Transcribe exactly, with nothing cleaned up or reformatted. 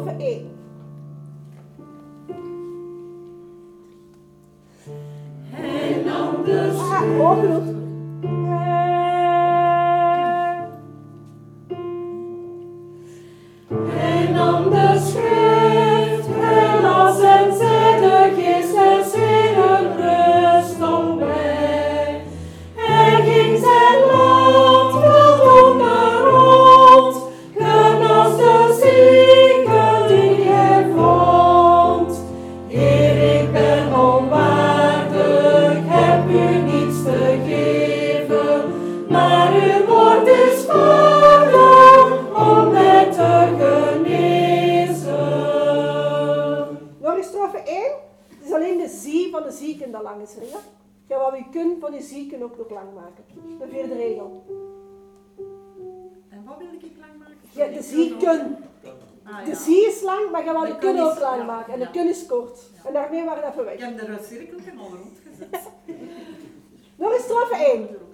strofe één. Hij nam de Ah, open. Hij nam de schrift, hij las en zei de geest des Heeren rust om mij. Hij ging zijn land verdomme rond, genas de zieken die hij vond. Heer, ik ben onwaardig, heb u niets te geven, maar uw woord is waardig om mij te genezen. Nog eens strofe één. Het is alleen de zie van de zieken dat lang is, Ria. Ja, wat u kunt van de zieken ook nog lang maken. De vierde regel. En wat wil ik lang maken? Ja, de zieken. Ah, De ja. zie is lang, maar je wil De de kun kun ook is- lang ja, maken. En de ja. kun is kort. En daarmee waren we even Ik weg. heb er een cirkeltje al rondgezet. Nog eens strofe één.